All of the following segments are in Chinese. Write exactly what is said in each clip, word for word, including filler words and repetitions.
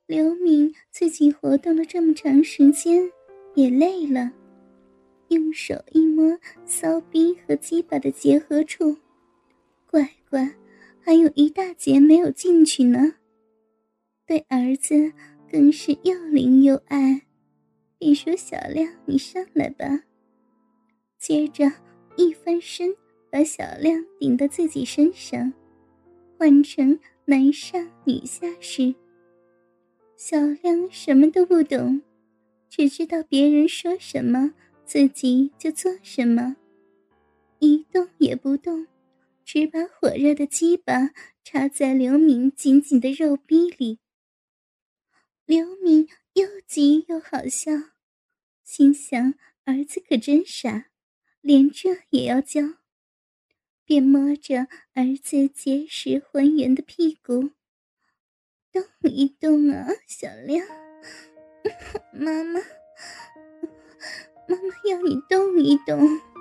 刘敏自己活动了这么长时间，也累了，用手一摸骚逼和鸡巴的结合处，乖乖，还有一大截没有进去呢。对儿子更是又灵又爱，便说小亮你上来吧。接着一翻身，把小亮顶到自己身上，换成男上女下式。小亮什么都不懂，只知道别人说什么自己就做什么，一动也不动，只把火热的鸡巴插在刘敏紧紧的肉壁里。刘敏又急又好笑，心想儿子可真傻，连这也要教，便摸着儿子结实浑圆的屁股，动一动啊，小亮，妈妈，妈妈要你动一动。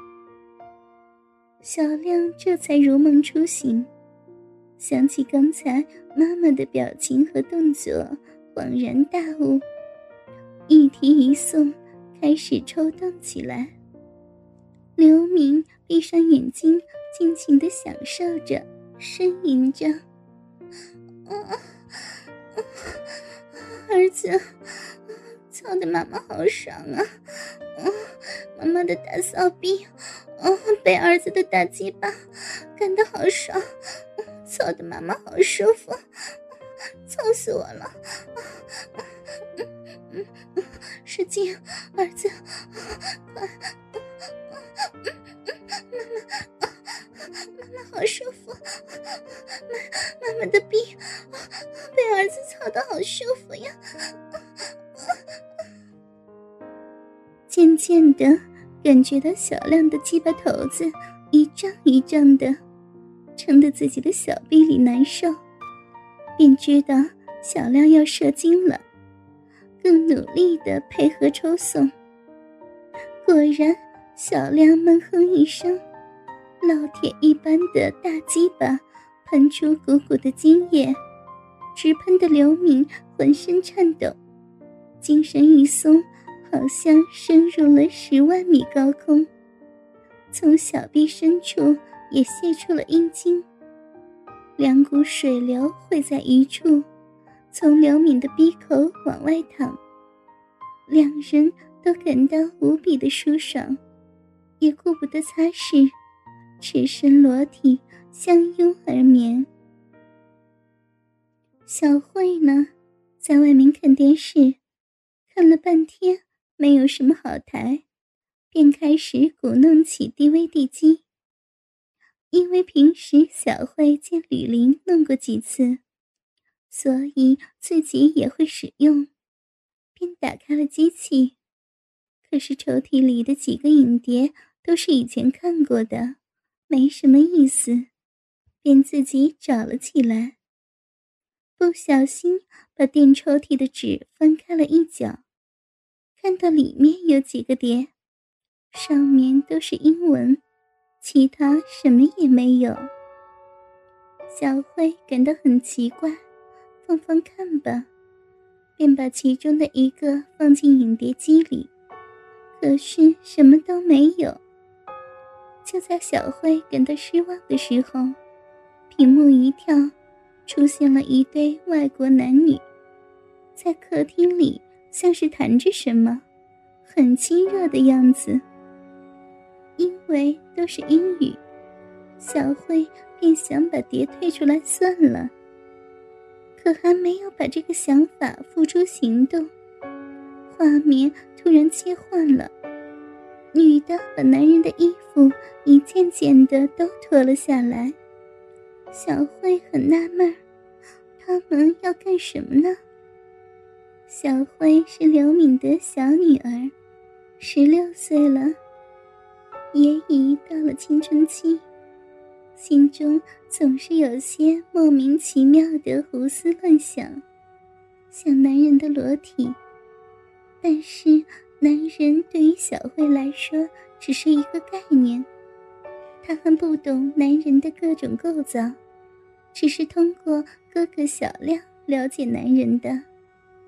小亮这才如梦初醒，想起刚才妈妈的表情和动作，恍然大悟，一提一送，开始抽动起来。刘明闭上眼睛，尽情地享受着，呻吟着：啊啊啊，儿子，操的妈妈好爽啊！啊，妈妈的大骚逼，啊，被儿子的大鸡巴干得好爽，操的妈妈好舒服，操死我了！啊嗯嗯嗯，使劲，儿子，快！妈妈，妈妈好舒服，妈妈妈的逼被儿子操得好舒服呀！渐渐的感觉到小亮的鸡巴头子一胀一胀的，撑得自己的小臂里难受，便知道小亮要射精了，更努力地配合抽送。果然小亮闷哼一声，烙铁一般的大鸡巴喷出鼓鼓的精液，直喷得刘敏浑身颤抖，精神一松，好像升入了十万米高空，从小臂深处也泄出了阴茎，两股水流汇在一处，从刘敏的鼻口往外淌，两人都感到无比的舒爽，也顾不得擦拭，赤身裸体相拥而眠。小慧呢，在外面看电视，看了半天没有什么好台，便开始鼓弄起 D V D 机。因为平时小慧见吕玲弄过几次，所以自己也会使用，便打开了机器。可是抽屉里的几个影碟都是以前看过的，没什么意思，便自己找了起来。不小心把电抽屉的纸翻开了一角，看到里面有几个碟，上面都是英文，其他什么也没有。小慧感到很奇怪，放放看吧，便把其中的一个放进影碟机里，可是什么都没有。就在小慧感到失望的时候，屏幕一跳，出现了一对外国男女，在客厅里像是谈着什么，很亲热的样子。因为都是英语，小慧便想把碟退出来算了，可还没有把这个想法付诸行动，画面突然切换了，女的把男人的衣服一件件的都脱了下来。小慧很纳闷，他们要干什么呢？小慧是刘敏的小女儿，十六岁了，也已到了青春期，心中总是有些莫名其妙的胡思乱想，想男人的裸体。但是男人对于小慧来说只是一个概念，她还不懂男人的各种构造，只是通过哥哥小亮了解男人的。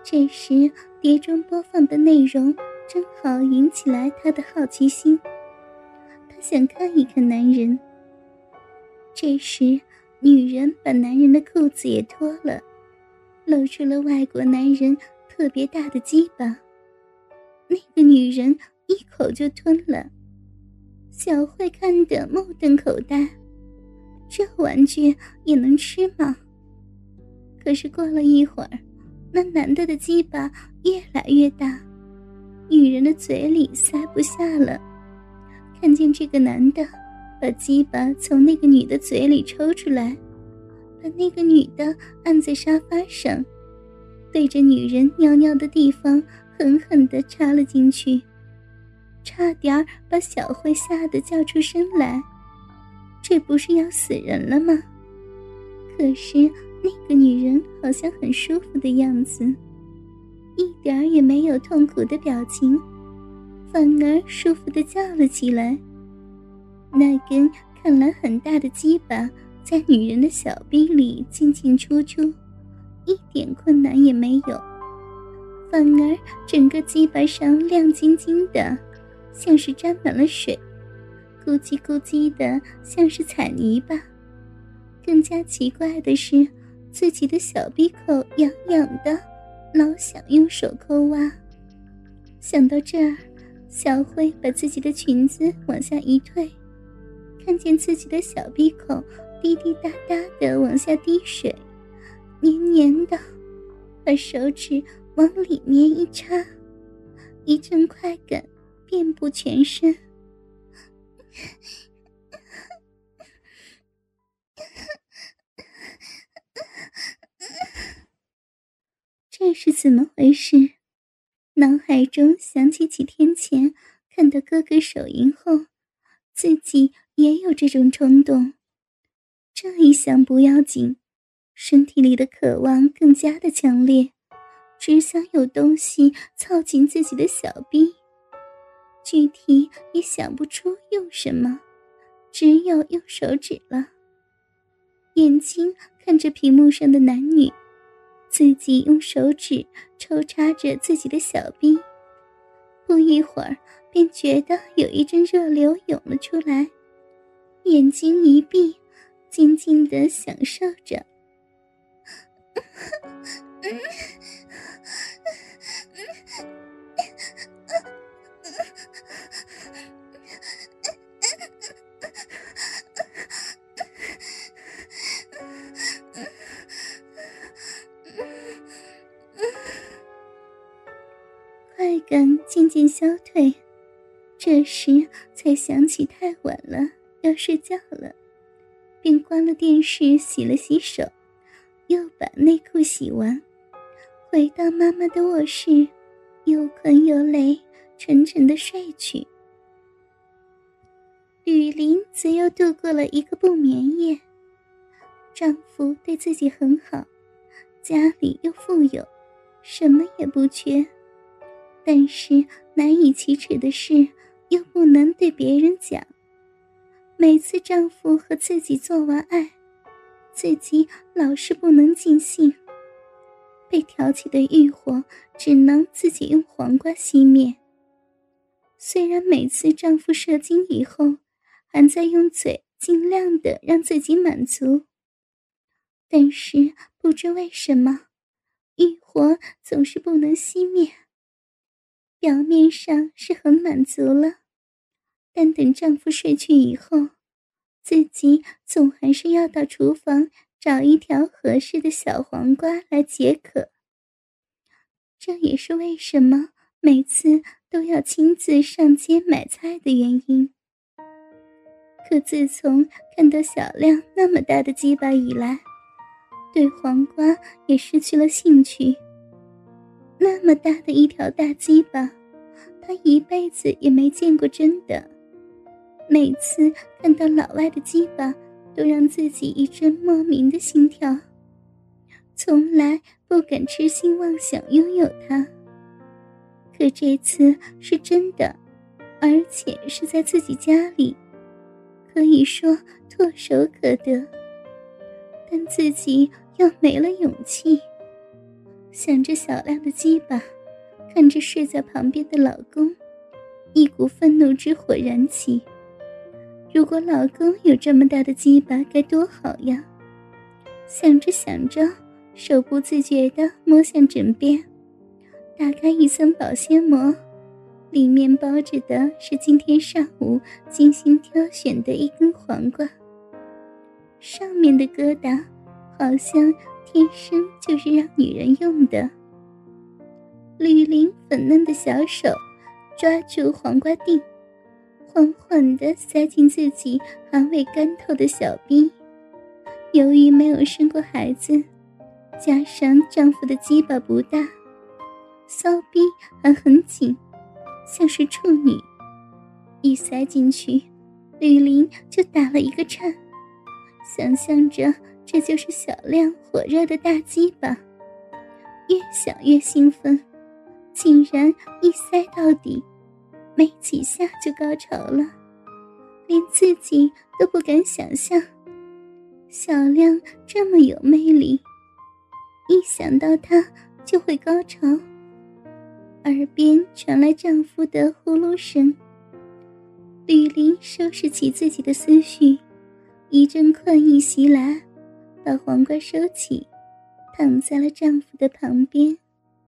这时碟中播放的内容正好引起来他的好奇心，他想看一看男人。这时女人把男人的裤子也脱了，露出了外国男人特别大的鸡巴。那个女人一口就吞了，小慧看得目瞪口呆，这玩具也能吃吗？可是过了一会儿，那男的的鸡巴越来越大，女人的嘴里塞不下了。看见这个男的把鸡巴从那个女的嘴里抽出来，把那个女的按在沙发上，对着女人尿尿的地方狠狠地插了进去，差点把小慧吓得叫出声来。这不是要死人了吗？可是那个女人好像很舒服的样子，一点儿也没有痛苦的表情，反而舒服地叫了起来。那根看来很大的鸡巴在女人的小臂里进进出出，一点困难也没有，反而整个鸡巴上亮晶晶的，像是沾满了水，咕叽咕叽的，像是彩泥巴。更加奇怪的是，自己的小臂口痒痒的，老想用手抠挖。想到这儿，小慧把自己的裙子往下一退，看见自己的小臂口滴滴答答的往下滴水，黏黏的，把手指往里面一插，一阵快感遍布全身。这是怎么回事？脑海中想起几天前看到哥哥手淫后，自己也有这种冲动。这一想不要紧，身体里的渴望更加的强烈，只想有东西凑进自己的小臂。具体也想不出用什么，只有用手指了。眼睛看着屏幕上的男女，自己用手指抽插着自己的小臂，不一会儿便觉得有一阵热流涌了出来，眼睛一闭，静静地享受着。快感渐渐消退，这时才想起太晚了，要睡觉了，便关了电视，洗了洗手，又把内裤洗完，回到妈妈的卧室，又困又累，沉沉的睡去。吕琳则又度过了一个不眠夜。丈夫对自己很好，家里又富有，什么也不缺，但是难以启齿的事又不能对别人讲。每次丈夫和自己做完爱，自己老是不能尽兴，被挑起的欲火只能自己用黄瓜熄灭。虽然每次丈夫射精以后还在用嘴尽量的让自己满足，但是不知为什么欲火总是不能熄灭。表面上是很满足了，但等丈夫睡去以后，自己总还是要到厨房找一条合适的小黄瓜来解渴。这也是为什么每次都要亲自上街买菜的原因。可自从看到小亮那么大的鸡巴以来，对黄瓜也失去了兴趣。那么大的一条大鸡巴，他一辈子也没见过真的。每次看到老外的鸡巴，都让自己一阵莫名的心跳，从来不敢痴心妄想拥有它。可这次是真的，而且是在自己家里，可以说唾手可得，但自己又没了勇气。 想着小亮的鸡巴，看着睡在旁边的老公，一股愤怒之火燃起。如果老公有这么大的鸡巴该多好呀。想着想着，手不自觉地摸向枕边，打开一层保鲜膜，里面包着的是今天上午精心挑选的一根黄瓜。上面的疙瘩好像天生就是让女人用的。吕玲粉嫩的小手抓住黄瓜蒂，缓缓地塞进自己还未干透的小逼。由于没有生过孩子，加上丈夫的鸡巴不大，骚逼还很紧，像是处女。一塞进去，吕玲就打了一个颤，想象着这就是小亮火热的大鸡巴，越想越兴奋，竟然一塞到底，没几下就高潮了，连自己都不敢想象小亮这么有魅力，一想到他就会高潮。耳边传来丈夫的呼噜声，吕玲收拾起自己的思绪，一阵困意袭来，把黄瓜收起，躺在了丈夫的旁边。